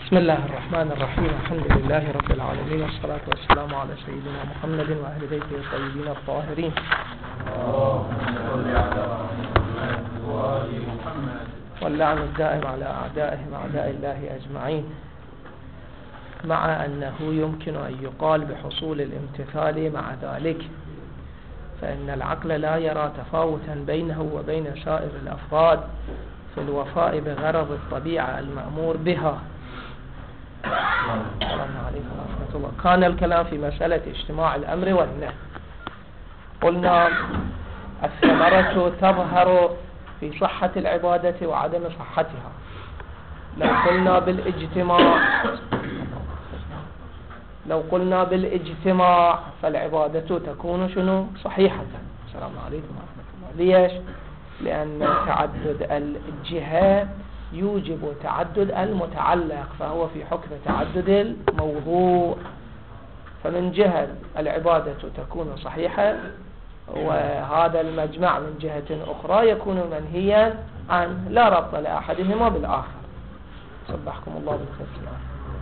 بسم الله الرحمن الرحيم. الحمد لله رب العالمين، والصلاة والسلام على سيدنا محمد وأهل بيته الطيبين الطاهرين. واللعن الدائم على أعدائهم أعداء الله أجمعين. مع أنه يمكن أن يقال بحصول الامتثال مع ذلك، فإن العقل لا يرى تفاوتا بينه وبين سائر الأفراد في الوفاء بغرض الطبيعة المأمور بها. السلام عليكم ورحمة الله. كان الكلام في مسألة اجتماع الأمر والنهي. قلنا الثمرة تظهر في صحة العبادة وعدم صحتها. لو قلنا بالإجتماع فالعبادة تكون شنو؟ صحيحة. السلام عليكم ورحمة الله. ليش؟ لأن تعدد الجهة يوجب تعدد المتعلق، فهو في حكم تعدد الموضوع. فمن جهة العبادة تكون صحيحة، وهذا المجمع من جهة أخرى يكون منهيا عنه، لا ربط لأحدهما بالآخر. صبحكم الله بالخير.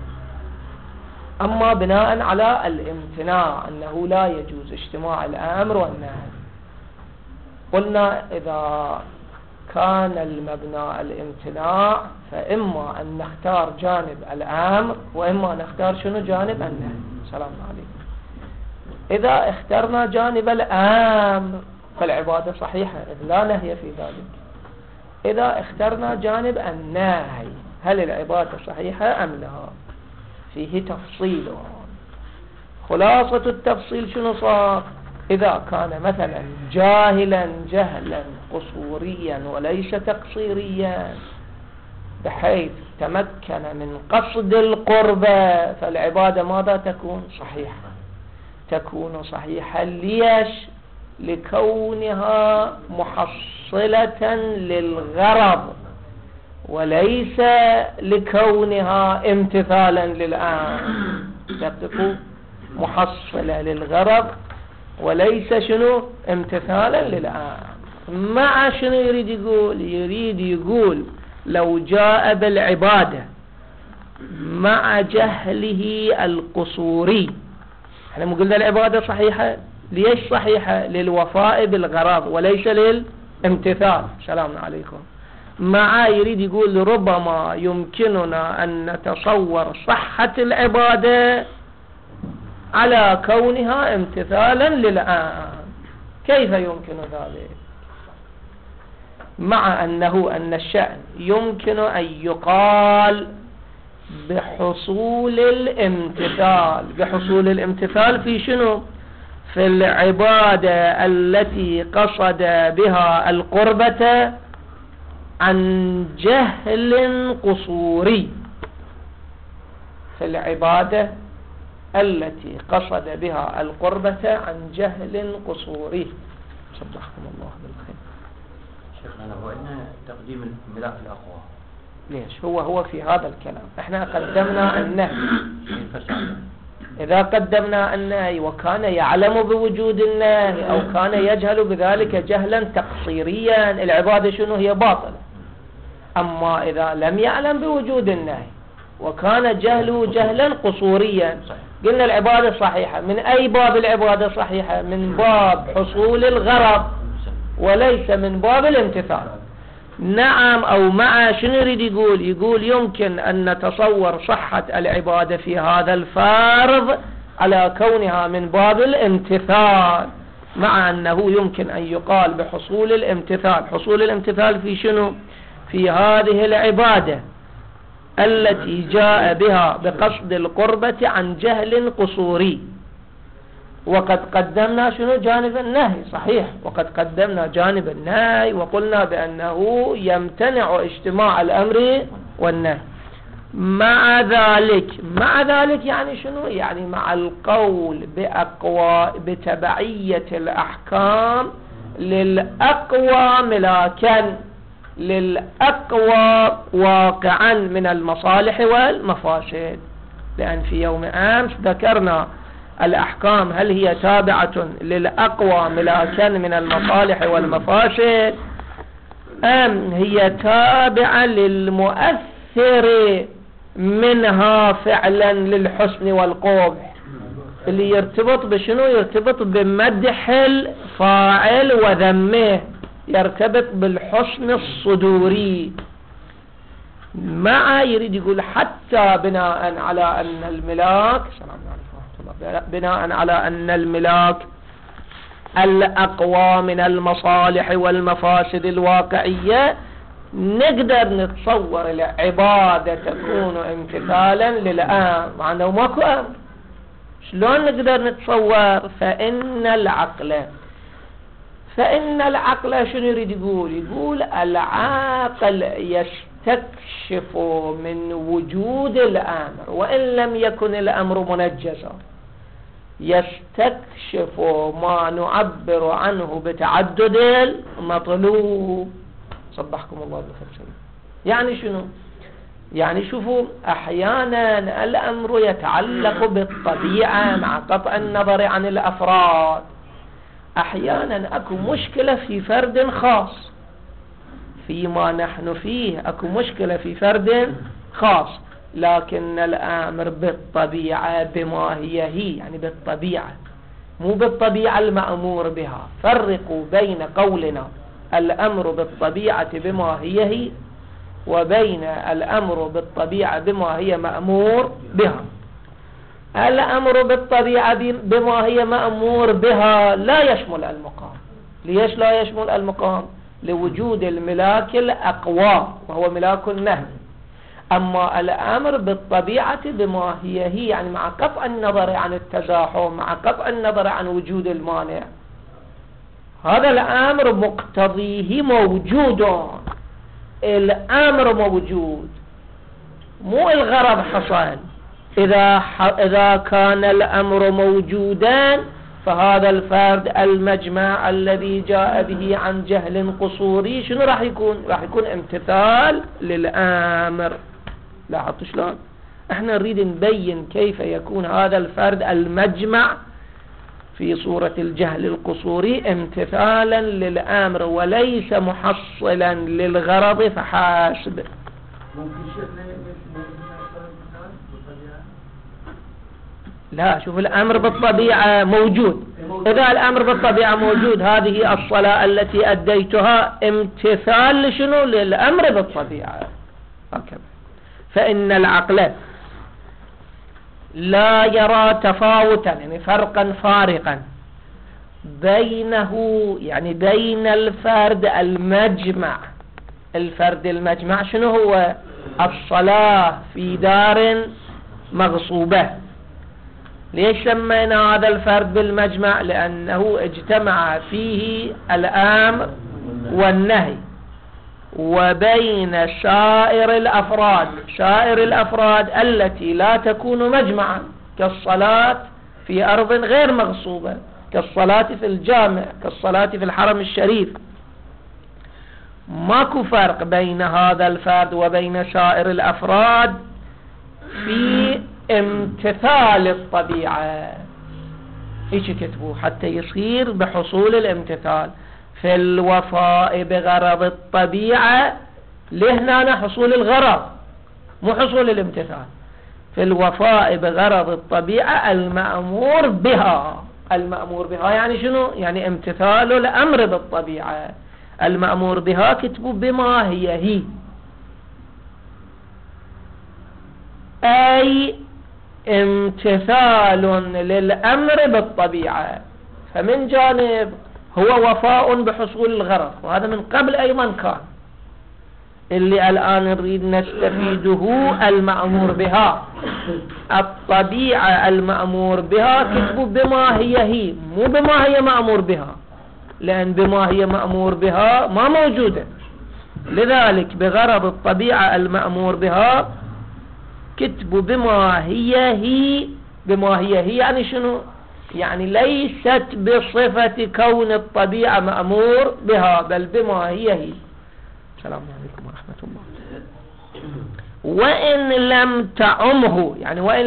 أما بناء على الامتناع أنه لا يجوز اجتماع الأمر والنهي، قلنا إذا كان المبنى الامتناع فإما أن نختار جانب الأمر وإما نختار شنو؟ جانب النهي. السلام عليكم. إذا اخترنا جانب الأمر فالعبادة صحيحة إذ لا نهي في ذلك. إذا اخترنا جانب النهي هل العبادة صحيحة أم لا؟ فيه تفصيل. خلاصة التفصيل شنو صار؟ إذا كان مثلا جاهلا جهلا قصوريا وليس تقصيريا بحيث تمكن من قصد القربة فالعبادة ماذا تكون؟ صحيحة. تكون صحيحة ليش؟ لكونها محصلة للغرض وليس لكونها امتثالا للآن. تبقى محصلة للغرض وليس شنو؟ امتثالا للآن. مع شنو يريد يقول؟ يريد يقول لو جاء بالعبادة مع جهله القصوري، احنا قلنا العبادة صحيحة. ليش صحيحة؟ للوفاء بالغرض وليس للامتثال. سلام عليكم. مع يريد يقول ربما يمكننا أن نتصور صحة العبادة على كونها امتثالا للآن. كيف يمكن ذلك؟ مع أن الشأن يمكن أن يقال بحصول الامتثال. بحصول الامتثال في شنو؟ في العبادة التي قصد بها القربة عن جهل قصوري. في العبادة التي قصد بها القربة عن جهل قصوري. صدقكم الله بالخير. شيخنا لو أن تقديم الملاك الأقوى ليش؟ هو في هذا الكلام احنا قدمنا النهي. إذا قدمنا النهي وكان يعلم بوجود النهي أو كان يجهل بذلك جهلا تقصيريا العبادة شنو؟ هي باطلة. أما إذا لم يعلم بوجود النهي وكان جهله جهلا قصوريا قلنا العبادة صحيحة. من أي باب العبادة صحيحة؟ من باب حصول الغرض وليس من باب الامتثال. نعم. أو مع شنو يريد يقول؟ يقول يمكن أن نتصور صحة العبادة في هذا الفرض على كونها من باب الامتثال، مع أنه يمكن أن يقال بحصول الامتثال. حصول الامتثال في شنو؟ في هذه العبادة التي جاء بها بقصد القربة عن جهل قصوري. وقد قدمنا شنو؟ جانب النهي. صحيح. وقد قدمنا جانب النهي وقلنا بأنه يمتنع اجتماع الأمر والنهي. مع ذلك يعني شنو؟ يعني مع القول بتبعية الأحكام للأقوى ملاكا، للأقوى واقعا من المصالح والمفاسد. لأن في يوم أمس ذكرنا الأحكام هل هي تابعة للأقوى ملاكا من المصالح والمفاسد أم هي تابعة للمؤثر منها فعلا للحسن والقبح، اللي يرتبط بشنو؟ يرتبط بمدح الفاعل وذمه، يرتبط بالحسن الصدوري. مع يريد يقول حتى بناء على أن الملاك بناء على أن الملاك الأقوى من المصالح والمفاسد الواقعية، نقدر نتصور العبادة تكون امتثالا للأمر، مع أنه ماكو أمر. شلون نقدر نتصور؟ فإن العقل شنو يريد يقول؟ يقول العاقل يستكشف من وجود الأمر وإن لم يكن الأمر منجزا، يستكشف ما نعبر عنه بتعدد المطلوب. صبحكم الله بالخير. يعني شنو؟ يعني شوفوا، أحيانا الأمر يتعلق بالطبيعة مع قطع النظر عن الأفراد. أحيانا أكو مشكلة في فرد خاص، فيما نحن فيه أكو مشكلة في فرد خاص، لكن الأمر بالطبيعة بما هي يعني بالطبيعة، مو بالطبيعة المأمور بها. فرقوا بين قولنا الأمر بالطبيعة بما هي وبين الأمر بالطبيعة بما هي مأمور بها. الأمر بالطبيعة بما هي مأمور بها لا يشمل المقام. ليش لا يشمل المقام؟ لوجود الملاك الأقوى وهو ملاك النهي. أما الأمر بالطبيعة بما هي يعني مع قطع النظر عن التزاحم، مع قطع النظر عن وجود المانع، هذا الأمر مقتضيه موجود. الأمر موجود، مو الغرض حصل. إذا كان الأمر موجودا فهذا الفرد المجمع الذي جاء به عن جهل قصوري شنو راح يكون؟ راح يكون امتثال للأمر. لاحظتوا شلون؟ احنا نريد نبين كيف يكون هذا الفرد المجمع في صورة الجهل القصوري امتثالا للأمر وليس محصلا للغرض فحاسب. لا، شوف، الأمر بالطبيعة موجود. إذا الأمر بالطبيعة موجود، هذه الصلاة التي أديتها امتثال لشنو؟ للأمر بالطبيعة. هكذا. فإن العقل لا يرى تفاوتا، يعني فرقا فارقا بينه، يعني بين الفرد المجمع. الفرد المجمع شنو هو؟ الصلاة في دار مغصوبة. ليش سمينا هذا الفرد بالمجمع؟ لأنه اجتمع فيه الأمر والنهي. وبين سائر الأفراد التي لا تكون مجمعا، كالصلاة في أرض غير مغصوبة، كالصلاة في الجامع، كالصلاة في الحرم الشريف. ماكو فرق بين هذا الفرد وبين سائر الأفراد في امتثال الطبيعة. ايش كتبوا حتى يصير بحصول الامتثال؟ في الوفاء بغرض الطبيعة. لهنا حصول الغرض مو حصول الامتثال. في الوفاء بغرض الطبيعة المأمور بها. المأمور بها يعني شنو؟ يعني امتثال الأمر بالطبيعة. المأمور بها كتبوا بما هي أي امتثال للأمر بالطبيعة. فمن جانب هو وفاء بحصول الغرض، وهذا من قبل أيضا كان. اللي الآن نريد نستفيده المأمور بها. الطبيعة المأمور بها كتبوا بما هي مو بما هي مأمور بها، لأن بما هي مأمور بها ما موجودة. لذلك بغرض الطبيعة المأمور بها كتبوا بما هي. بما هي يعني شنو؟ يعني ليست بصفة كون الطبيعة مأمور بها، بل بما هي. السلام عليكم ورحمة الله. وإن لم تعمه، يعني وإن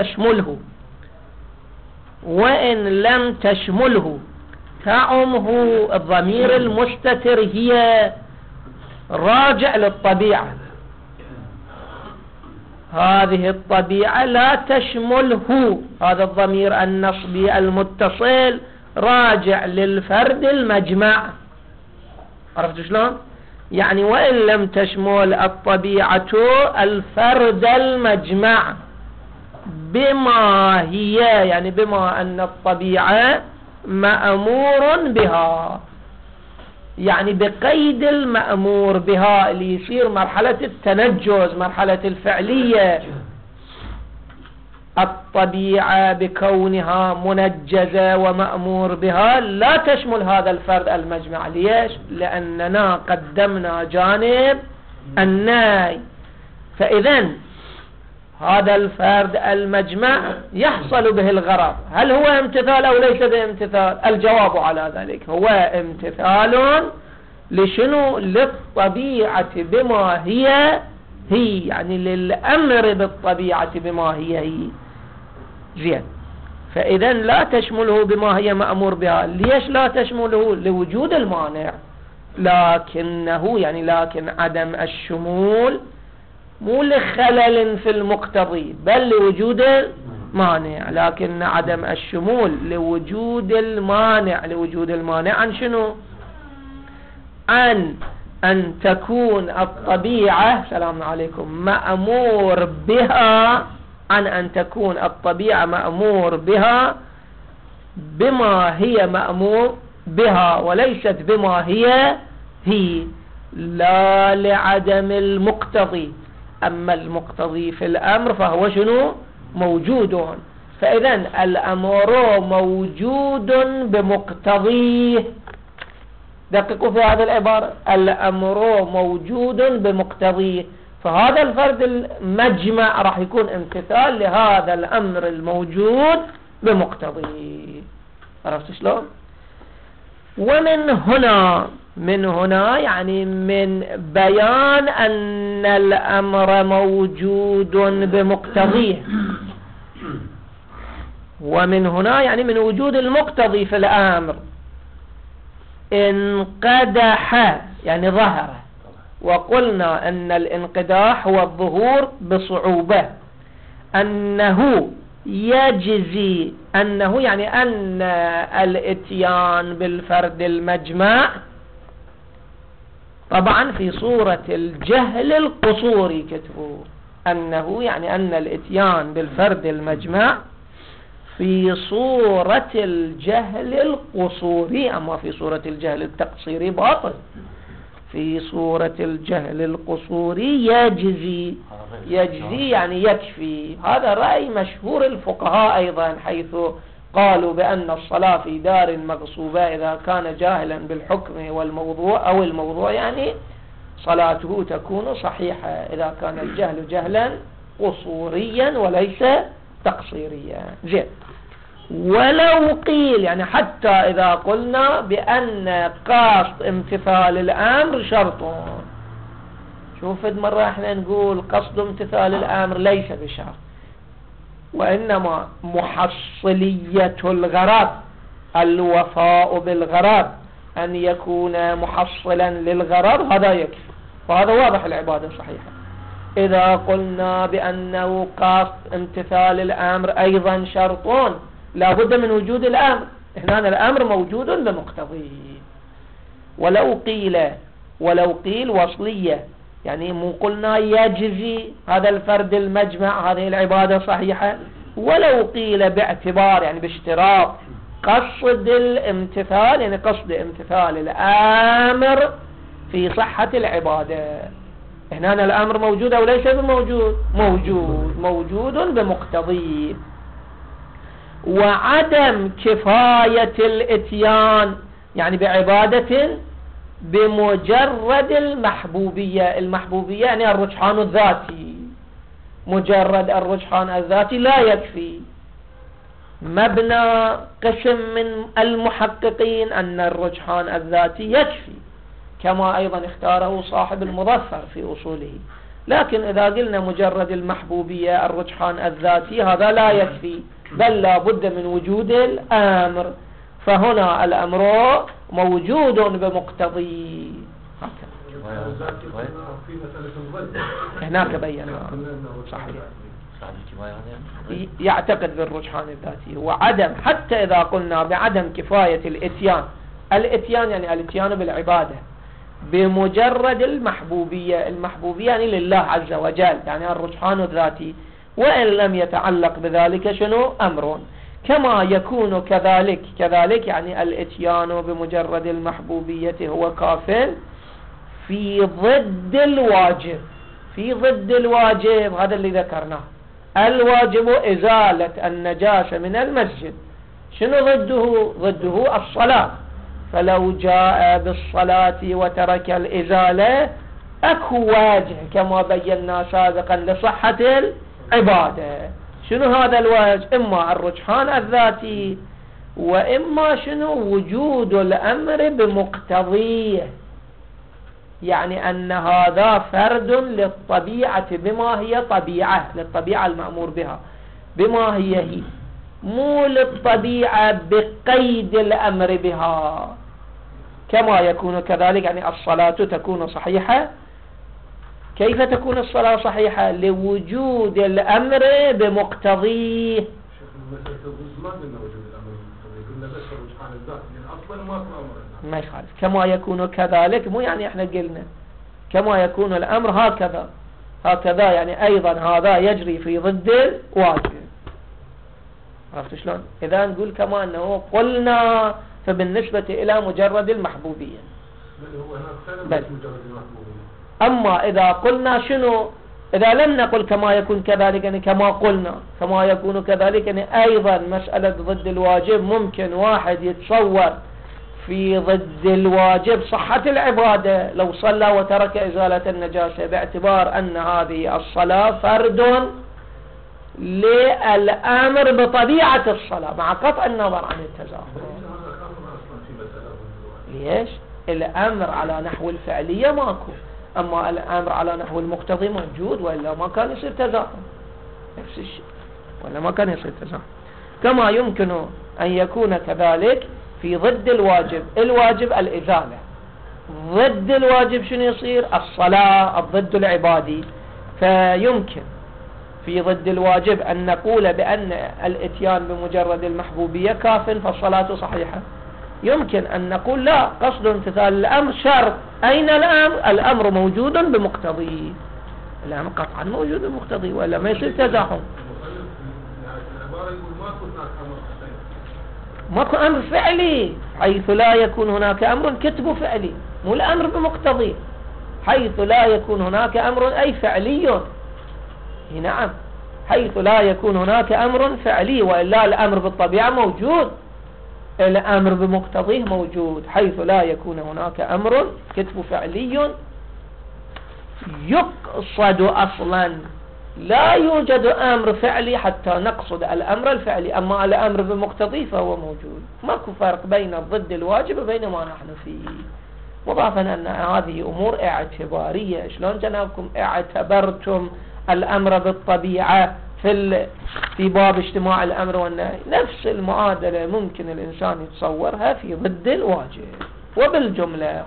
لم تشمله تعمه. الضمير المستتر هي راجع للطبيعة. هذه الطبيعة لا تشمله. هذا الضمير النصبي المتصل راجع للفرد المجمع. عرفت شلون؟ يعني وإن لم تشمل الطبيعة الفرد المجمع بما هي، يعني بما أن الطبيعة مأمور بها، يعني بقيد المأمور بها اللي يصير مرحلة التنجز، مرحلة الفعلية. الطبيعة بكونها منجزة ومأمور بها لا تشمل هذا الفرد المجمع. ليش؟ لأننا قدمنا جانب النهي. فإذن هذا الفرد المجمع يحصل به الغرض. هل هو امتثال أو ليس بامتثال؟ الجواب على ذلك هو امتثال. لشنو؟ للطبيعة بما هي، يعني للأمر بالطبيعة بما هي. زين. فإذا لا تشمله بما هي مأمور بها. ليش لا تشمله؟ لوجود المانع. لكنه يعني لكن عدم الشمول مو لخلل في المقتضي بل لوجود المانع. لكن عدم الشمول لوجود المانع. لوجود المانع عن شنو؟ عن أن تكون الطبيعة، سلام عليكم، مأمور بها، عن أن تكون الطبيعة مأمور بها بما هي مأمور بها وليست بما هي. لا لعدم المقتضي. أما المقتضي في الأمر فهو شنو؟ موجود. فإذن الأمر موجود بمقتضيه. دققوا في هذه العبارة، الأمر موجود بمقتضيه. فهذا الفرد المجمع راح يكون امتثال لهذا الأمر الموجود بمقتضيه. عرفت شلون؟ ومن هنا يعني من بيان أن الأمر موجود بمقتضيه، ومن هنا يعني من وجود المقتضي في الأمر، انقدح يعني ظهر. وقلنا أن الانقداح هو الظهور بصعوبة. أنه يجزي، أنه يعني أن الاتيان بالفرد المجمع طبعا في صورة الجهل القصوري كتبوا. أنه يعني أن الاتيان بالفرد المجمع في صورة الجهل القصوري. أما في صورة الجهل التقصيري باطل. في صورة الجهل القصوري يجزي يعني يكفي. هذا رأي مشهور الفقهاء أيضا، حيث قالوا بأن الصلاة في دار مغصوبة إذا كان جاهلا بالحكم والموضوع أو الموضوع يعني صلاته تكون صحيحة إذا كان الجهل جهلا قصوريا وليس تقصيريا. زين. ولو قيل يعني حتى إذا قلنا بأن قصد امتثال الأمر شرط. شوف مرة احنا نقول قصد امتثال الأمر ليس بشرط، وإنما محصلية الغرض، الوفاء بالغرض، أن يكون محصلا للغرض هذا يكفي. وهذا واضح العبادة صحيحة. إذا قلنا بأنه قصد امتثال الأمر أيضا شرطون، لا بد من وجود الأمر. هنا الأمر موجود بمقتضيه. ولو قيل وصلية، يعني مو قلنا يجزي هذا الفرد المجمع هذه العبادة صحيحة. ولو قيل باعتبار يعني باشتراط قصد الامتثال، يعني قصد امتثال الأمر في صحة العبادة. هنا الأمر موجود أو ليس بموجود؟ موجود بمقتضيه. وعدم كفاية الاتيان يعني بعبادة بمجرد المحبوبية يعني الرجحان الذاتي. مجرد الرجحان الذاتي لا يكفي. مبنى قسم من المحققين أن الرجحان الذاتي يكفي، كما أيضا اختاره صاحب المظفر في أصوله. لكن إذا قلنا مجرد المحبوبية الرجحان الذاتي هذا لا يكفي، بل لا بد من وجود الأمر. فهنا الأمر موجود بمقتضي. في مسألة الضد هناك بينا صحيح يعتقد بالرجحان الذاتي وعدم، حتى إذا قلنا بعدم كفاية الاتيان يعني الاتيان بالعبادة بمجرد المحبوبية يعني لله عز وجل، يعني الرجحان الذاتي، وإن لم يتعلق بذلك شنو أمر، كما يكون كذلك يعني الاتيان بمجرد المحبوبية هو كاف في ضد الواجب، هذا اللي ذكرناه. الواجب إزالة النجاسة من المسجد، شنو ضده الصلاة، فلو جاء بالصلاة وترك الإزالة أكو واجه كما بينا سابقا لصحة العبادة. شنو هذا الوجه؟ إما الرجحان الذاتي، وإما شنو وجود الأمر بمقتضيه، يعني أن هذا فرد للطبيعة بما هي طبيعة، للطبيعة المأمور بها بما هي مو للطبيعة بقيد الأمر بها، كما يكون كذلك يعني الصلاة تكون صحيحة. كيف تكون الصلاة صحيحة؟ لوجود الأمر بمقتضيه. ما يخالف كما يكون كذلك، مو يعني احنا قلنا كما يكون الأمر هكذا يعني أيضا هذا يجري في ضد الواجب. عرفت شلون؟ إذا نقول كما أنه قلنا فبالنسبة إلى مجرد المحبوبية بل. أما إذا قلنا شنو، إذا لم نقل كما يكون كذلك يعني كما قلنا كما يكون كذلك يعني أيضا مسألة ضد الواجب ممكن واحد يتصور في ضد الواجب صحة العبادة لو صلى وترك إزالة النجاسة، باعتبار أن هذه الصلاة فرد للأمر بطبيعة الصلاة مع قطع النظر عن التزاحم. ليش؟ الأمر على نحو الفعلية ماكو، أما الأمر على نحو المقتضي موجود، وإلا ما كان يصير تزاحم، نفس الشيء، وإلا ما كان يصير تزاحم. كما يمكن أن يكون كذلك في ضد الواجب الإزالة، ضد الواجب شنو يصير؟ الصلاة، الضد العبادي. فيمكن في ضد الواجب أن نقول بأن الاتيان بمجرد المحبوبية كاف فالصلاة صحيحة. يمكن أن نقول لا، قصد امتثال الأمر شرط. أين الأمر؟ الأمر موجود بمقتضي، الأمر قطعا موجود بمقتضي، ولا ما يصير تزاحم. ماكو أمر فعلي، حيث لا يكون هناك أمر كتب فعلي، مو الأمر بمقتضي، حيث لا يكون هناك أمر أي فعلي. نعم، حيث لا يكون هناك أمر فعلي، وإلا الأمر بالطبيعة موجود، الأمر بمقتضيه موجود، حيث لا يكون هناك أمر كتب فعلي يقصد أصلا. لا يوجد أمر فعلي حتى نقصد الأمر الفعلي، أما الأمر بمقتضيه فهو موجود. ماكو فرق بين الضد الواجب وبين ما نحن فيه، مضافا أن هذه أمور اعتبارية. شلون جنابكم اعتبرتم الأمر بالطبيعة في باب اجتماع الأمر والنهي؟ نفس المعادلة ممكن الإنسان يتصورها في ضد الواجب. وبالجملة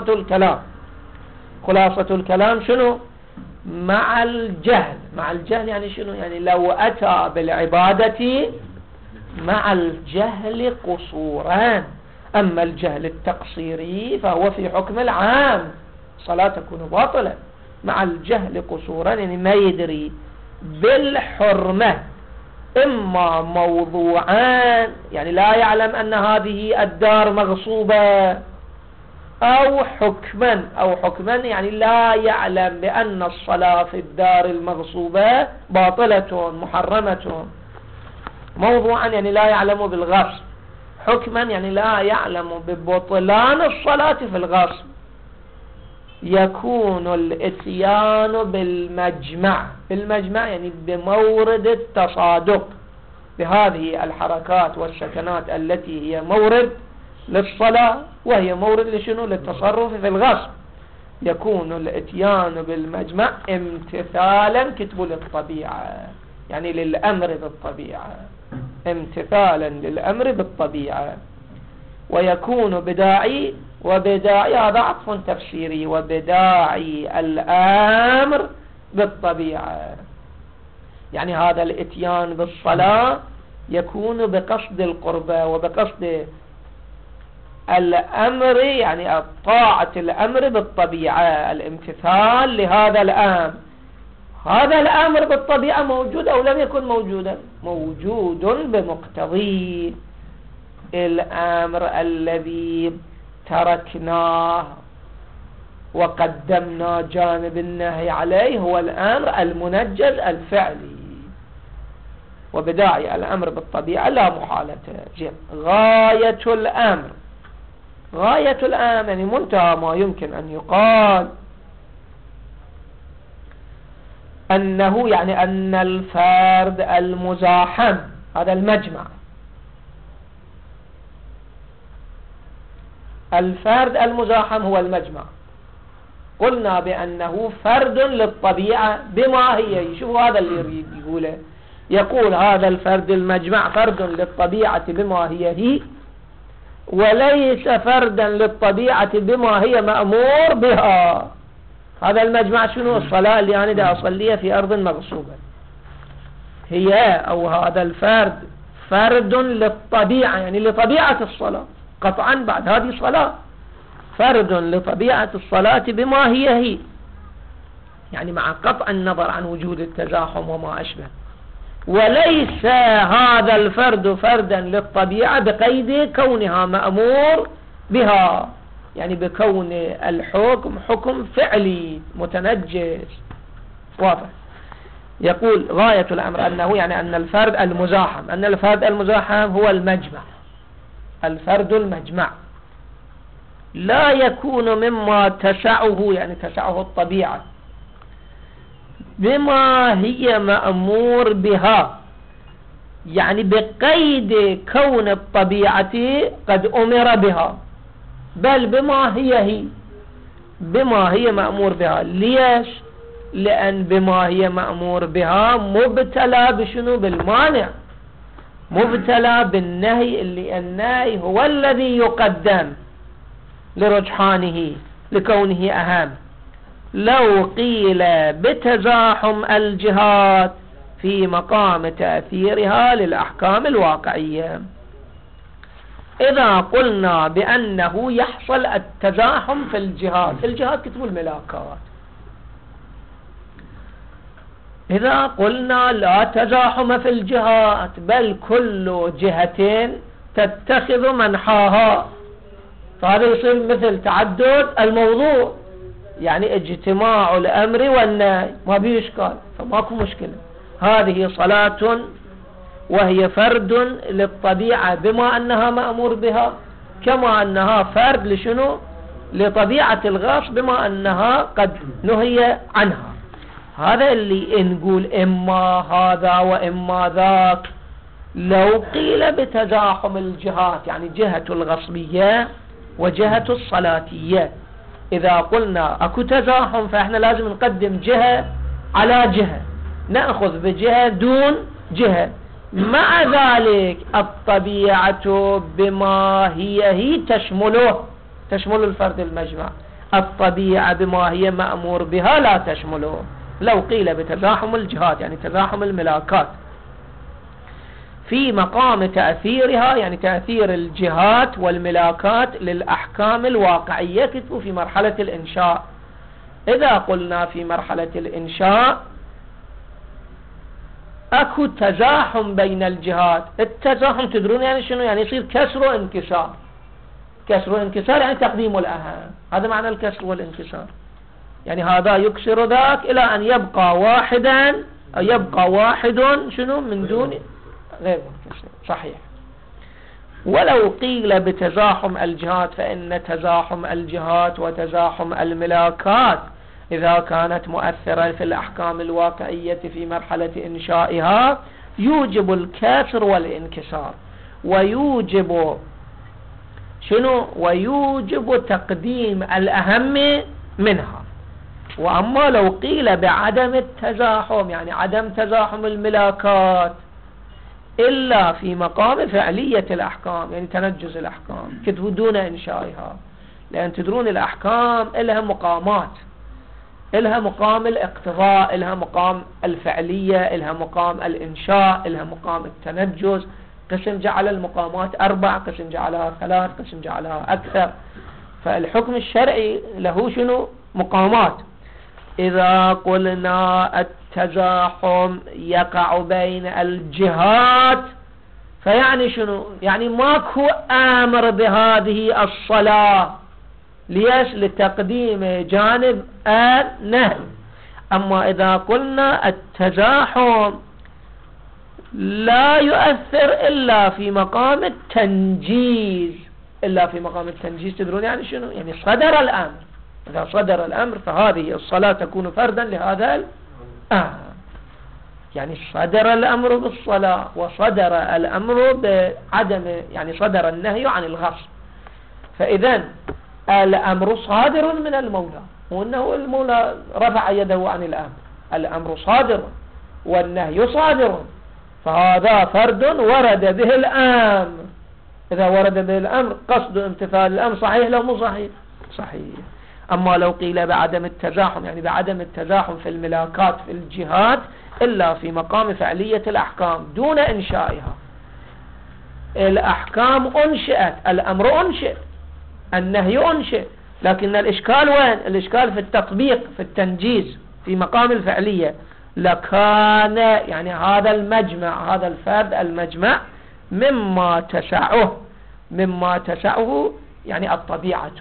خلاصة الكلام شنو؟ مع الجهل يعني شنو؟ يعني لو أتى بالعبادة مع الجهل قصوران، أما الجهل التقصيري فهو في حكم العام، صلاة تكون باطلة. مع الجهل قصوران يعني ما يدري بالحرمة، إما موضوعان يعني لا يعلم أن هذه الدار مغصوبة، أو حكما يعني لا يعلم بأن الصلاة في الدار المغصوبة باطلة محرمة. موضوعا يعني لا يعلم بالغصب، حكما يعني لا يعلم ببطلان الصلاة في الغصب. يكون الاتيان بالمجمع يعني بمورد التصادق بهذه الحركات والسكنات التي هي مورد للصلاة وهي مورد لشنو؟ للتصرف في الغصب. يكون الاتيان بالمجمع امتثالا كتب للطبيعة، يعني للأمر بالطبيعة، امتثالا للأمر بالطبيعة. ويكون بداعي وبداعي هذا عطف تفسيري، وبداعي الأمر بالطبيعة، يعني هذا الاتيان بالصلاة يكون بقصد القربة وبقصد الأمر، يعني طاعة الأمر بالطبيعة، الامتثال لهذا الأمر. هذا الأمر بالطبيعة موجود أو لم يكن موجودا؟ موجود بمقتضي الأمر الذي تركناه وقدمنا جانب النهي عليه، هو الأمر المنجز الفعلي. وبداعي الأمر بالطبيعة لا محالة. غاية الأمر، غاية الأمر يعني منتهى ما يمكن أن يقال أنه يعني أن الفرد المزاحم، هذا المجمع، الفرد المزاحم هو المجمع، قلنا بأنه فرد للطبيعة بما هي. شوفوا هذا اللي يريد يقوله، يقول هذا الفرد المجمع فرد للطبيعة بما هي، وليس فردا للطبيعة بما هي مأمور بها. هذا المجمع شنو؟ الصلاة اللي أنا دا أصليها في أرض مغصوبة، هي أو هذا الفرد فرد للطبيعة، يعني لطبيعة الصلاة قطعا، بعد هذه صلاة، فرد لطبيعة الصلاة بما هي، يعني مع قطع النظر عن وجود التزاحم وما أشبه. وليس هذا الفرد فردا للطبيعة بقيد كونها مأمور بها، يعني بكون الحكم حكم فعلي متنجس. واضح؟ يقول غاية الأمر أنه يعني أن الفرد المزاحم، أن الفرد المزاحم هو المجمع، الفرد المجمع لا يكون مما تسعه، يعني تسعه الطبيعة بما هي مأمور بها، يعني بقيد كون الطبيعة قد أمر بها، بل بما هي بما هي مأمور بها. ليش؟ لأن بما هي مأمور بها مبتلى بشنو؟ بالمانع، مبتلى بالنهي، اللي النهي هو الذي يقدم لرجحانه لكونه أهم. لو قيل بتزاحم الجهات في مقام تأثيرها للأحكام الواقعية، إذا قلنا بأنه يحصل التزاحم في الجهات، الجهات كتبوا الملاكات، إذا قلنا لا تزاحم في الجهات بل كل جهة تتخذ منحاها، فهذا يصير مثل تعدد الموضوع، يعني اجتماع الأمر والنهي ما بيه إشكال، فماكو مشكلة. هذه صلاة وهي فرد للطبيعة بما أنها مأمور بها، كما أنها فرد لشنو؟ لطبيعة الغصب بما أنها قد نهي عنها. هذا اللي نقول إما هذا وإما ذاك. لو قيل بتزاحم الجهات، يعني جهة الغصبية وجهة الصلاتية، إذا قلنا أكو تزاحم فإحنا لازم نقدم جهة على جهة، نأخذ بجهة دون جهة. مع ذلك الطبيعة بما هي تشمل الفرد المجمع، الطبيعة بما هي مأمور بها لا تشمله. لو قيل بتزاحم الجهات يعني تزاحم الملاكات في مقام تأثيرها، يعني تأثير الجهات والملاكات للأحكام الواقعية، كتبوا في مرحلة الإنشاء. إذا قلنا في مرحلة الإنشاء أكو تزاحم بين الجهات، التزاحم تدرون يعني شنو؟ يعني يصير كسر وانكسار، كسر وانكسار يعني تقديم الأهم، هذا معنى الكسر والانكسار، يعني هذا يكسر ذاك إلى أن يبقى واحدا، أو يبقى واحد شنو من دون غير منكسر. صحيح. ولو قيل بتزاحم الجهات فإن تزاحم الجهات وتزاحم الملاكات إذا كانت مؤثرة في الأحكام الواقعية في مرحلة إنشائها يوجب الكسر والانكسار، ويوجب شنو؟ ويوجب تقديم الأهم منها. وأما لو قيل بعدم التزاحم، يعني عدم تزاحم الملاكات إلا في مقام فعلية الأحكام، يعني تنجز الأحكام كتبوا دون إنشائها، لأن تدرون الأحكام إلها مقامات، إلها مقام الاقتضاء، إلها مقام الفعلية، إلها مقام الإنشاء، إلها مقام التنجز. قسم جعل المقامات 4، قسم جعلها 3، قسم جعلها أكثر. فالحكم الشرعي له شنو؟ مقامات. إذا قلنا التزاحم يقع بين الجهات فيعني شنو؟ يعني ماكو أمر بهذه الصلاة، ليش؟ لتقديم جانب النهي. أما إذا قلنا التزاحم لا يؤثر إلا في مقام التنجيز، إلا في مقام التنجيز، تدرون يعني شنو؟ يعني صدر الأمر. إذا صدر الأمر فهذه الصلاة تكون فردا لهذا الأمر. يعني صدر الأمر بالصلاة وصدر الأمر بعدم، يعني صدر النهي عن الغصب. فإذا الأمر صادر من المولى، وأنه المولى رفع يده عن الأمر. الأمر صادر والنهي صادر، فهذا فرد ورد به الأمر. إذا ورد به الأمر قصد امتثال الأمر صحيح لو مو صحيح؟ صحيح. أما لو قيل بعدم التزاحم، يعني بعدم التزاحم في الملاكات في الجهات إلا في مقام فعلية الأحكام دون إنشائها. الأحكام أنشئت، الأمر أنشئ، النهي أنشئ، لكن الإشكال وين؟ الإشكال في التطبيق، في التنجيز، في مقام الفعلية. لكان يعني هذا المجمع، هذا الفرد المجمع مما تسعه يعني الطبيعة،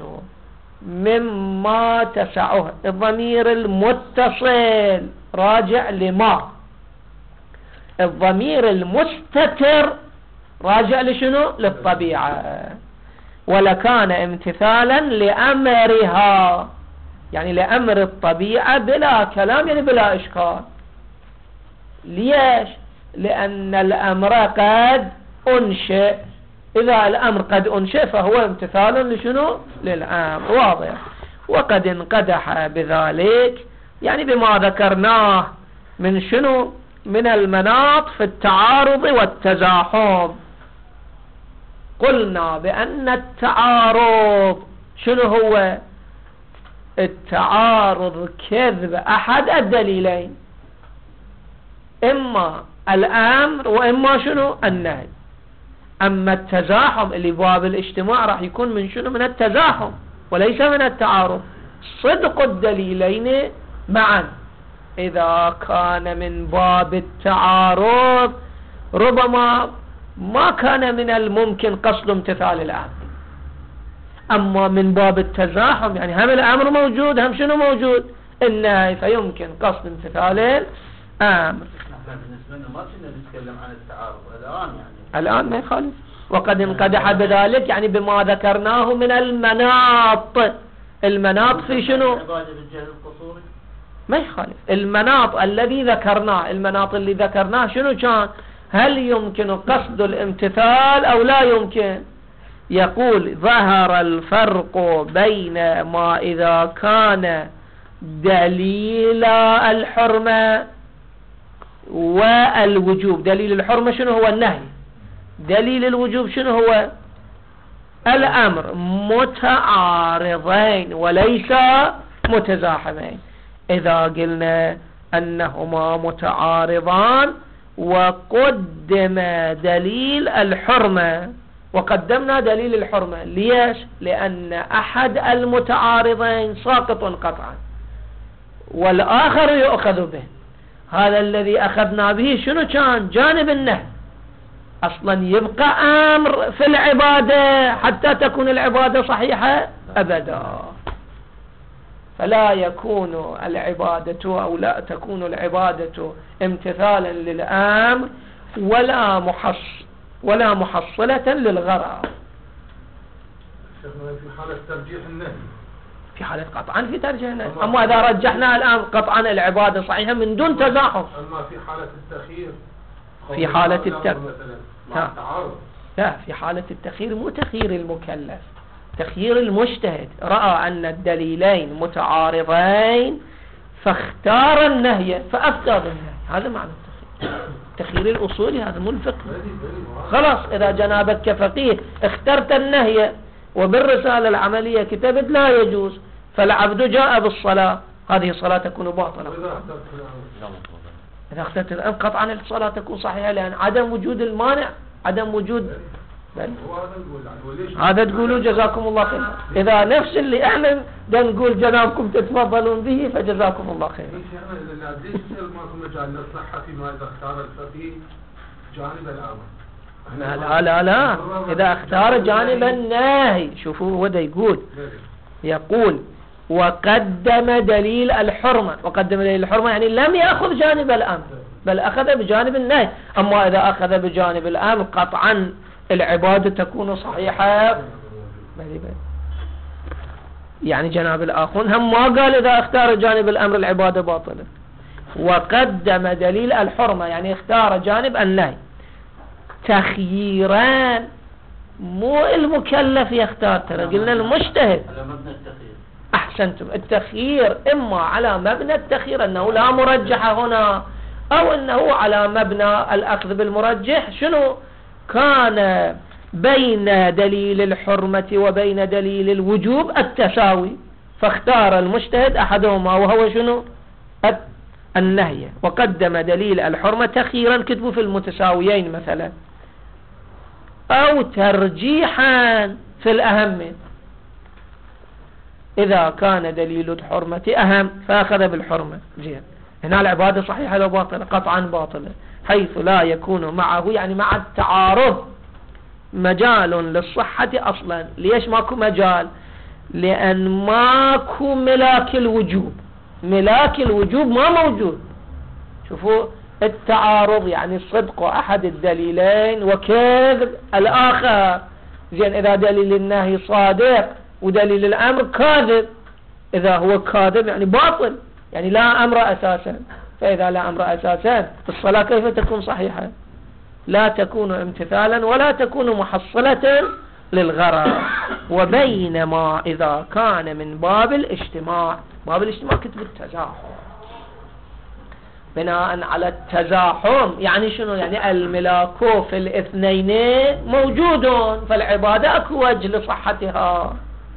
مما تسعه. الضمير المتصل راجع لما، الضمير المستتر راجع لشنو؟ للطبيعة. ولكان امتثالا لأمرها، يعني لأمر الطبيعة بلا كلام، يعني بلا إشكال. ليش؟ لأن الأمر قد أنشئ. إذا الأمر قد أنشئ فهو امتثال لشنو؟ للأمر. واضح. وقد انقدح بذلك يعني بما ذكرناه من شنو؟ من المناط في التعارض والتزاحم. قلنا بأن التعارض شنو هو؟ التعارض كذب أحد الدليلين، إما الأمر وإما شنو؟ النهي. أما التزاحم اللي باب الاجتماع راح يكون من شنو؟ من التزاحم وليس من التعارض. صدق الدليلين معا. إذا كان من باب التعارض ربما ما كان من الممكن قصد امتثال الأمر. أما من باب التزاحم يعني هم الأمر موجود هم شنو موجود؟ النهي، فيمكن قصد امتثال الأمر. بالنسبة لنا ما كنا نتكلم عن التعارض الآن، يعني الآن ما يخالف. وقد انقدح بذلك يعني بما ذكرناه من المناط. المناط في شنو؟ ما يخالف. المناط الذي ذكرناه، المناط اللي ذكرناه شنو كان؟ هل يمكن قصد الامتثال أو لا يمكن؟ يقول ظهر الفرق بين ما إذا كان دليل الحرمة والوجوب. دليل الحرمة شنو هو؟ النهي. دليل الوجوب شنو هو؟ الأمر. متعارضين وليس متزاحمين. إذا قلنا أنهما متعارضان وقدم دليل الحرمة، وقدمنا دليل الحرمة ليش؟ لأن أحد المتعارضين ساقط قطعا والآخر يؤخذ به. هذا الذي أخذنا به شنو كان؟ جانب النهي. أصلا يبقى أمر في العبادة حتى تكون العبادة صحيحة أبدا. فلا يكون العبادة أو لا تكون العبادة امتثالا للأمر ولا محصلة للغرض. شيخنا في حالة ترجيح النهي، في حالة قطعا في ترجيح النهي. أما إذا رجحنا الآن قطعا العبادة صحيحة من دون تزاحم. أما في حالة التخيير، في حالة التخيير لا، في حالة التخيير مو تخيير المكلف، تخيير المجتهد. رأى أن الدليلين متعارضين فاختار النهي فأفتى بالنهي. هذا معنى التخيير الأصولي، هذا مو الفقه. خلاص إذا جنابك كفقيه اخترت النهي وبالرسالة العملية كتبت لا يجوز، فالعبد جاء بالصلاة، هذه الصلاة تكون باطلة. إذا اخترت الأمر قطعا الصلاة تكون صحيحة، لأن عدم وجود المانع، عدم وجود هذا تقولوا جزاكم الله خير. إذا نفس اللي احنا نقول جنابكم تتفضلون به فجزاكم الله خير. لا إذا اختار جانب النهي، شوفوا هو ده يقول وقدم دليل الحرمة. وقدم دليل الحرمة يعني لم يأخذ جانب الأمر بل أخذ بجانب النهي. أما إذا أخذ بجانب الأمر قطعا العبادة تكون صحيحة. يعني جناب الآخون هم ما قال إذا اختار جانب الأمر العبادة باطلة. وقدم دليل الحرمة يعني اختار جانب النهي تخييران، مو المكلف يختار، ترى قلنا المجتهد. أحسنتم، التخيير إما على مبنى التخيير أنه لا مرجح هنا، أو أنه على مبنى الأخذ بالمرجح. شنو كان بين دليل الحرمة وبين دليل الوجوب؟ التساوي، فاختار المجتهد أحدهما وهو شنو؟ النهي. وقدم دليل الحرمة تخييرا، كتبوا في المتساويين مثلا، أو ترجيحا في الأهم. إذا كان دليل الحرمة أهم فأخذ بالحرمة. زين، هنا العبادة صحيحة لو باطلة؟ قطعا باطلة، حيث لا يكون معه يعني مع التعارض مجال للصحة أصلا. ليش ماكو مجال؟ لأن ماكو ملاك الوجوب، ملاك الوجوب ما موجود. شوفوا التعارض يعني صدق أحد الدليلين وكذب الآخر. زين، إذا دليل النهي صادق ودليل الأمر كاذب، إذا هو كاذب يعني باطل، يعني لا أمر أساسا. فإذا لا أمر أساسا الصلاة كيف تكون صحيحة؟ لا تكون امتثالا ولا تكون محصلة للغرض. وبينما إذا كان من باب الاجتماع، باب الاجتماع كتب التزاحم، بناء على التزاحم يعني شنو؟ يعني الملاك في الاثنين موجود، فالعبادة أكو وجه لصحتها.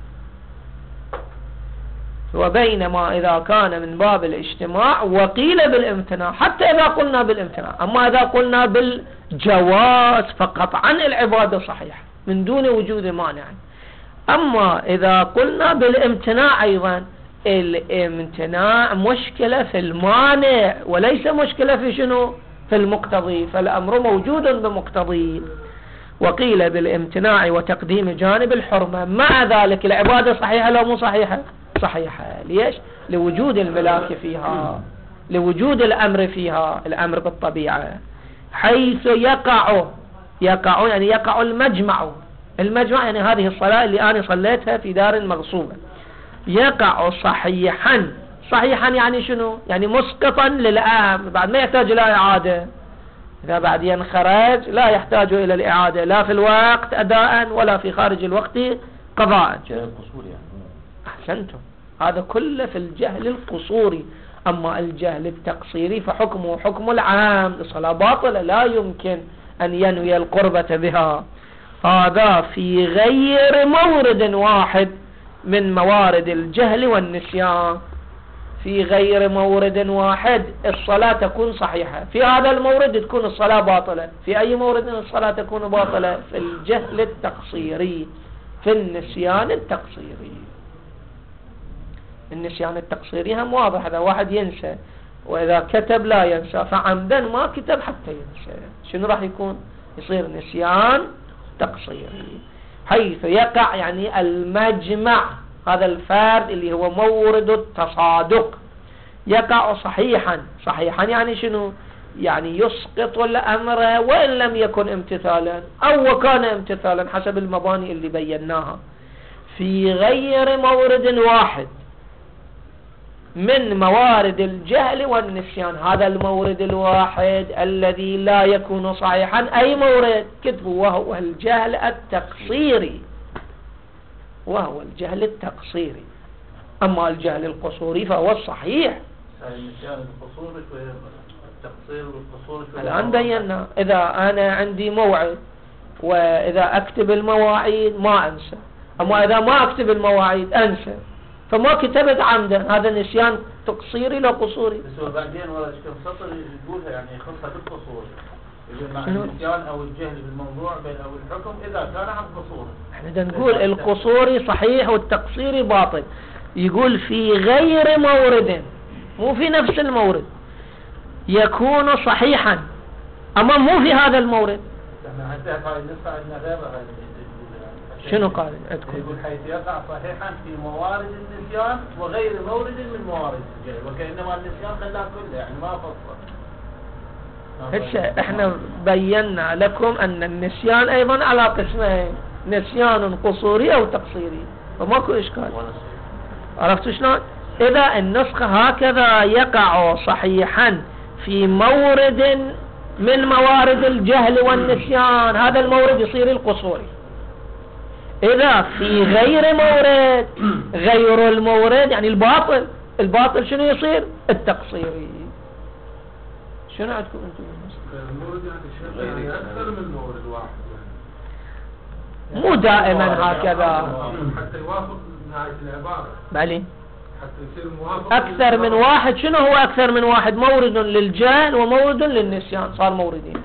وبينما إذا كان من باب الاجتماع وقيل بالامتناع، حتى إذا قلنا بالامتناع. أما إذا قلنا بالجواز فقطعا العبادة صحيحة من دون وجود مانع. أما إذا قلنا بالامتناع أيضا، الامتناع مشكلة في المانع وليس مشكلة في شنو؟ في المقتضي، فالأمر موجود بمقتضي. وقيل بالامتناع وتقديم جانب الحرمة، مع ذلك العبادة صحيحة لو مو صحيحة؟ صحيحة. ليش؟ لوجود الملاك فيها، لوجود الأمر فيها، الأمر بالطبيعة. حيث يقع يعني يقع المجمع يعني هذه الصلاة اللي أنا صليتها في دار مغصوبة يقع صحيحا يعني شنو؟ يعني مسقطا للأمر، بعد ما يحتاج إلى إعادة. إذا بعد ينخرج لا يحتاج إلى الإعادة، لا في الوقت أداء ولا في خارج الوقت قضاء. أحسنتم، هذا كله في الجهل القصوري. أما الجهل التقصيري فحكمه حكم العام، الصلاة باطلة لا يمكن أن ينوي القربة بها. هذا في غير مورد واحد من موارد الجهل والنسيان. في غير مورد واحد الصلاة تكون صحيحة، في هذا المورد تكون الصلاة باطلة. في أي مورد الصلاة تكون باطلة؟ في الجهل التقصيري، في النسيان التقصيري. النسيان التقصيري هم واضح، هذا واحد ينسى، وإذا كتب لا ينسى، فعمدا ما كتب حتى ينسى، شنو راح يكون؟ يصير نسيان تقصيري. حيث يقع يعني المجمع، هذا الفرد اللي هو مورد التصادق، يقع صحيحا يعني شنو؟ يعني يسقط الأمر وإن لم يكن امتثالا أو وكان امتثالا حسب المباني اللي بيناها. في غير مورد واحد من موارد الجهل والنسيان. هذا المورد الواحد الذي لا يكون صحيحا أي مورد؟ كتبوا وهو الجهل التقصيري، وهو الجهل التقصيري. أما الجهل القصوري فهو الصحيح. النسيان القصوري والتقصير والقصوري الآن بينا. إذا أنا عندي موعد وإذا أكتب المواعيد ما أنسى، أما إذا ما أكتب المواعيد أنسى، فما كتبت عمدا، هذا نسيان تقصيري لا قصوري. بس هو بعدين ورا كم سطر يقولها يعني يخصها بالقصور، يقول مع النسيان أو الجهل بالموضوع أو الحكم إذا كان عن قصور. احنا نقول القصوري صحيح والتقصيري باطل. يقول في غير مورد، مو في نفس المورد، يكون صحيحا، أما مو في هذا المورد. شنو قال؟ يقول حيث يقع صحيحا في موارد النسيان وغير مورد من موارد الجهل، وكأنما النسيان خلاه كله يعني ما فصل. هسه احنا بينا لكم ان النسيان ايضا على قسمين، نسيان قصوري او تقصيري، فماكو اشكال. عرفتوا شلون؟ اذا النسخة هكذا يقع صحيحا في مورد من موارد الجهل والنسيان، هذا المورد يصير القصوري. إذا في غير مورد، غير المورد يعني الباطل، الباطل شنو يصير؟ التقصيري. شنو عندكم انتم؟ المورد يعني أكثر من مورد واحد يعني. مو دائما هكذا، حتى يوافق نهاية العبارة. بلي حتى يصير موافق. أكثر من واحد. شنو هو أكثر من واحد؟ مورد للجهل ومورد للنسيان، صار موردين.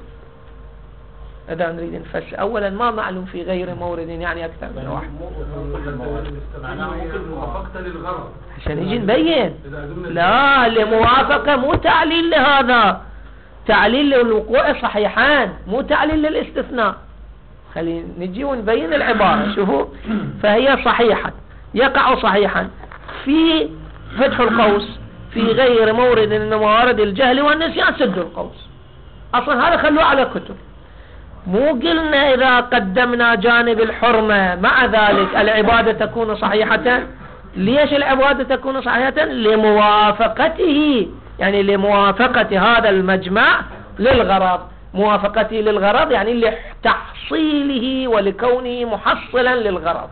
إذا نريد نفسر، أولا ما معلوم في غير مورد يعني أكثر من واحد. معناه ممكن موافقة للغرض عشان نجي نبين. لا، لموافقة، مو تعليل لهذا، تعليل للوقوع صحيحان، مو تعليل للاستثناء. خلينا نجي ونبين العبارة. شوفوا، فهي صحيحة، يقع صحيحا في فتح القوس في غير مورد من موارد الجهل والنسيان سد القوس. أصلا هذا خلوه على كتب. مو قلنا إذا قدمنا جانب الحرمة مع ذلك العبادة تكون صحيحة؟ ليش العبادة تكون صحيحة؟ لموافقته، يعني لموافقة هذا المجمع للغرض. موافقته للغرض يعني لتحصيله ولكونه محصلا للغرض.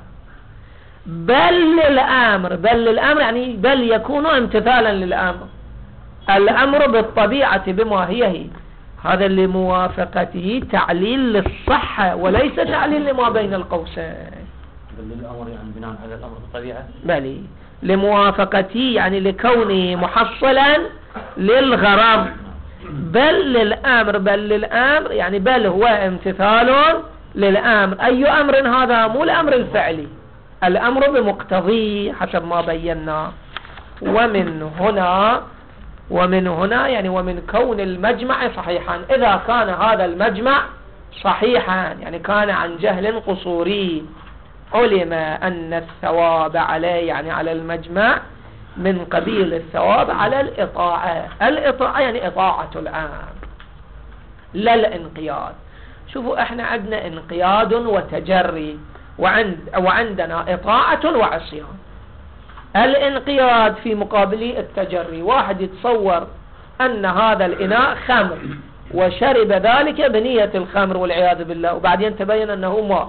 بل للأمر، بل للأمر يعني بل يكون امتثالا للأمر. الأمر بالطبيعة بما هي هذا لموافقته تعليل للصحة وليس تعليل لما بين القوسين. بل للأمر يعني بناء على الأمر بالطبيعة. بلي لموافقته يعني لكونه محصلا للغرض. بل للأمر، بل للأمر يعني بل هو امتثال للأمر. أي أمر هذا؟ مو الأمر الفعلي، الأمر بمقتضيه حسب ما بينا. ومن هنا يعني ومن كون المجمع صحيحا. إذا كان هذا المجمع صحيحا يعني كان عن جهل قصوري، علم أن الثواب عليه يعني على المجمع من قبيل الثواب على الإطاعة. الإطاعة يعني إطاعة العام لا الانقياد. شوفوا احنا عندنا انقياد وتجري، وعندنا إطاعة وعصيان. الانقياد في مقابل التجري. واحد يتصور أن هذا الإناء خمر وشرب ذلك بنية الخمر والعياذ بالله، وبعدين تبين أنه ماء.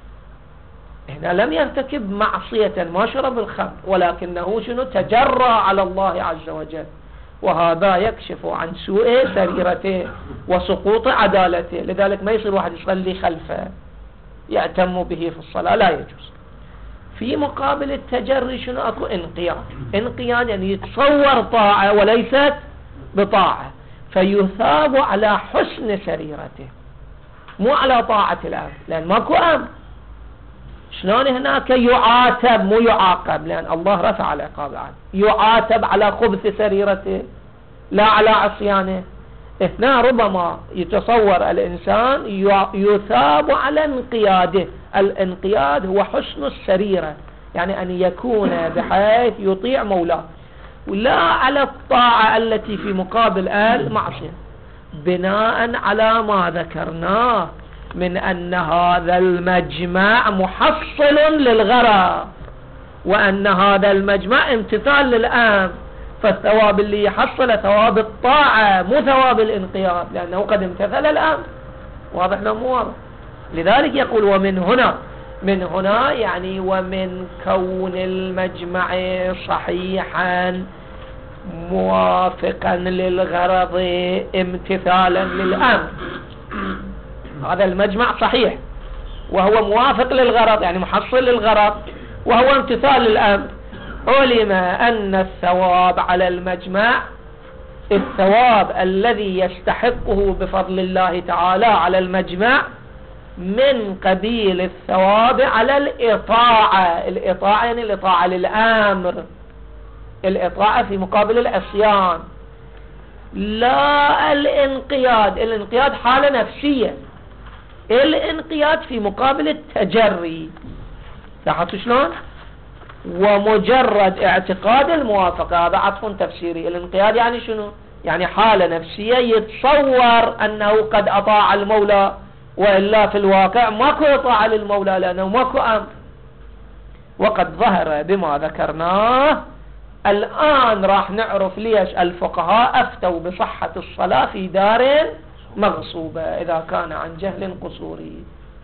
هنا لم يرتكب معصية، ما شرب الخمر، ولكنه شنو؟ تجرى على الله عز وجل، وهذا يكشف عن سوء سريرته وسقوط عدالته. لذلك ما يصير واحد يصلي خلفه يأتم به في الصلاة، لا يجوز. في مقابل التجري شنو اكو؟ انقياد. انقياد يعني يتصور طاعة وليست بطاعة، فيثاب على حسن سريرته مو على طاعة الأمر، لأن ماكو أمر. شلون هناك يعاتب مو يعاقب، لأن الله رفع العقاب عنه. يعاتب على خبث سريرته لا على عصيانه. هنا ربما يتصور الإنسان يثاب على انقياده. الانقياد هو حسن السريرة، يعني أن يكون بحيث يطيع مولاه، ولا على الطاعة التي في مقابل المعصية، بناء على ما ذكرناه من أن هذا المجمع محصل للغرض، وأن هذا المجمع امتثال للأمر، فالثواب اللي يحصل ثواب الطاعة مو ثواب الانقياد، لأنه قد امتثل الأمر. واضح لو مو واضح؟ لذلك يقول ومن هنا، من هنا يعني ومن كون المجمع صحيحا موافقا للغرض امتثالا للأمر. هذا المجمع صحيح وهو موافق للغرض يعني محصل للغرض وهو امتثال للأمر، علم أن الثواب على المجمع، الثواب الذي يستحقه بفضل الله تعالى على المجمع من قبيل الثواب على الإطاعة. الإطاعة يعني الإطاعة للأمر، الإطاعة في مقابل العصيان، لا الانقياد. الانقياد حالة نفسية، الانقياد في مقابل التجري. لاحظتوا شلون؟ ومجرد اعتقاد الموافقة هذا عطف تفسيري. الانقياد يعني شنو؟ يعني حالة نفسية يتصور أنه قد أطاع المولى، وإلا في الواقع ماكو إطاعة للمولى لأنه ماكو أمر. وقد ظهر بما ذكرناه. الآن راح نعرف ليش الفقهاء أفتوا بصحة الصلاة في دار مغصوبة إذا كان عن جهل قصوري،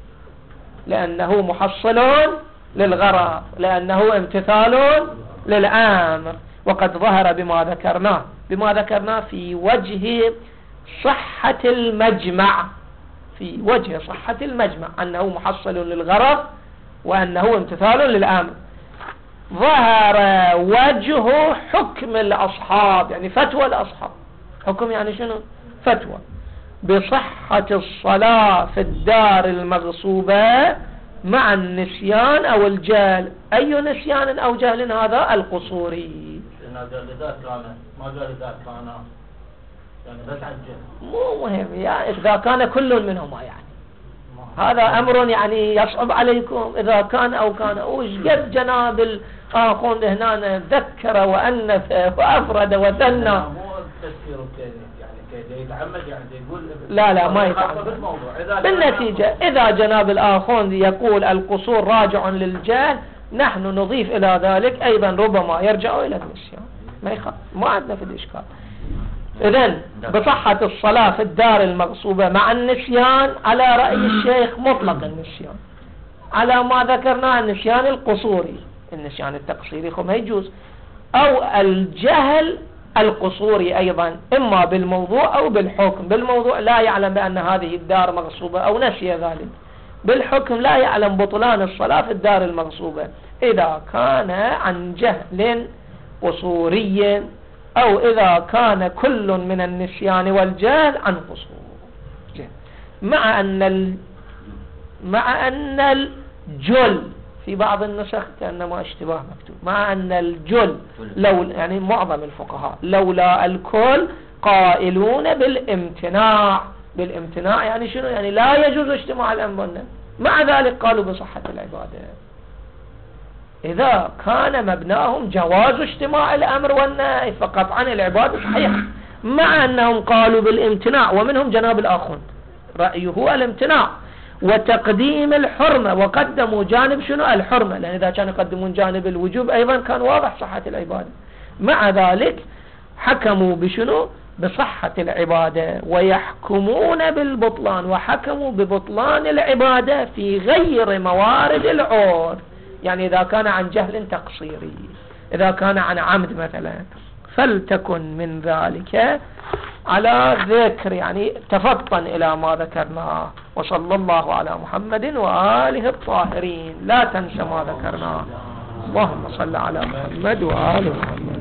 لأنه محصل للغرض، لأنه امتثال للأمر. وقد ظهر بما ذكرناه في وجه صحة المجمع، في وجه صحة المجمع أنه محصل للغرض وأنه امتثال للأمر. ظهر وجه حكم الأصحاب، يعني فتوى الأصحاب. حكم يعني شنو؟ فتوى بصحة الصلاة في الدار المغصوبة مع النسيان أو الجهل. أي نسيان أو جهل هذا؟ القصوري. إذا كان ما قال إذا كان يعني بس عن الجهل مو مهم يعني إذا كان كل منهما، يعني هذا أمر يعني يصعب عليكم. إذا كان أو كان وش قد جناب الآخوند هنا ذكر وأنث وأفرد وثنى. مو تفسير يعني يتعمد يعني يقول لا ما يتعمد. بالنتيجة إذا جناب الآخوند يقول القصور راجع للجهل، نحن نضيف إلى ذلك أيضا ربما يرجع إلى النسيان، ما يخاف، ما عندنا في الإشكال. إذن بصحة الصلاة في الدار المغصوبة مع النسيان على رأي الشيخ مطلق النسيان، على ما ذكرنا النسيان القصوري، النسيان التقصيري ما يجوز، أو الجهل القصوري أيضا، إما بالموضوع أو بالحكم. بالموضوع لا يعلم بأن هذه الدار مغصوبة أو نسي ذلك، بالحكم لا يعلم بطلان الصلاة في الدار المغصوبة إذا كان عن جهل قصوري أو إذا كان كل من النسيان والجهل عن قصور. مع أن الجل في بعض النسخ كأنما اشتباه مكتوب، مع أن الجل لو يعني معظم الفقهاء لولا الكل قائلون بالامتناع. بالامتناع يعني شنو؟ يعني لا يجوز اجتماع الأمر، مع ذلك قالوا بصحة العبادة. إذا كان مبناهم جواز اجتماع الأمر والنهي فقطعا العبادة صحيحة، مع أنهم قالوا بالامتناع. ومنهم جناب الآخوند رأيه الامتناع وتقديم الحرمة، وقدموا جانب شنو؟ الحرمة، لأن إذا كانوا يقدمون جانب الوجوب أيضا كان واضح صحة العبادة. مع ذلك حكموا بشنو؟ بصحة العبادة، ويحكمون بالبطلان، وحكموا ببطلان العبادة في غير موارد العور. يعني إذا كان عن جهل تقصيري، إذا كان عن عمد مثلا، فلتكن من ذلك على ذكر، يعني تفطن إلى ما ذكرناه. وصلى الله على محمد وآله الطاهرين. لا تنسى ما ذكرناه. اللهم صل على محمد وآل محمد.